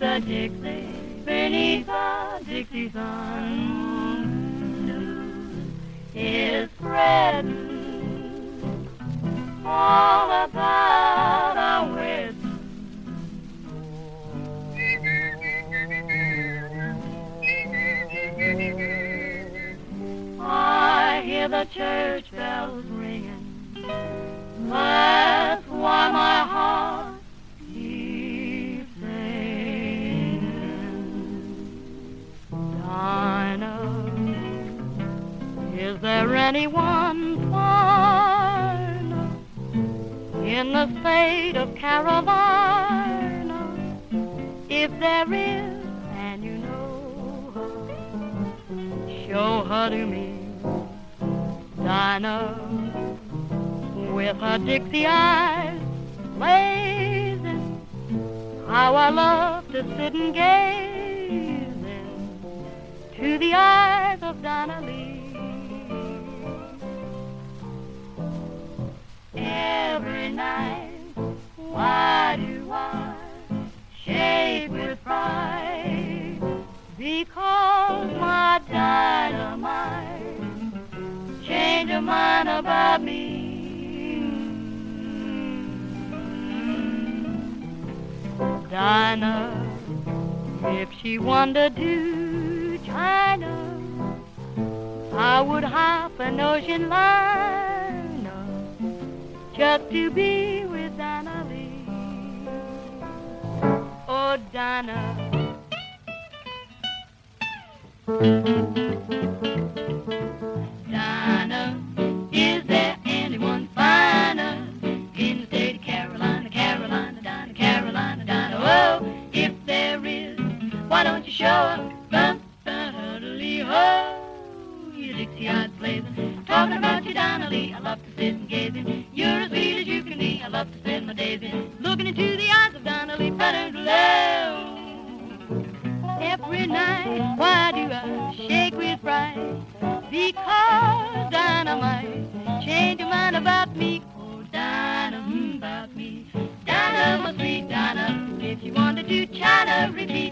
a Dixie beneath a Dixie sun. Blues is spreading all about our wedding. I hear the church bells ringing. That's why my heart keeps singing. Dinah, is there anyone finer in the state of Carolina? If there is, and you know her, show her to me. Dinah, with her Dixie eyes blazing, how I love to sit and gaze into the eyes of Dinah Lee. Every night, why do I shake with pride? Because my dynamite changed her mind about me. Dinah, if she wandered to China, I would hop an ocean liner just to be with Dinah Lee. Oh, Dinah. Dinah, is there anyone finer in the state of Carolina, Carolina, Dinah, Carolina, Dinah? Oh, if there is, why don't you show her? Bump, Lee, ho, you Dixie eyes blazing. Talking about you, Dinah Lee, I love to sit and gaze in. You're as sweet as you can be, I love to spend my days in. Looking into the eyes of Dinah Lee, every night, why do I shake with pride? Because dynamite changed your mind about me. Oh, Dinah, about me. Dinah, my sweet Dinah, if you wanted to China, repeat.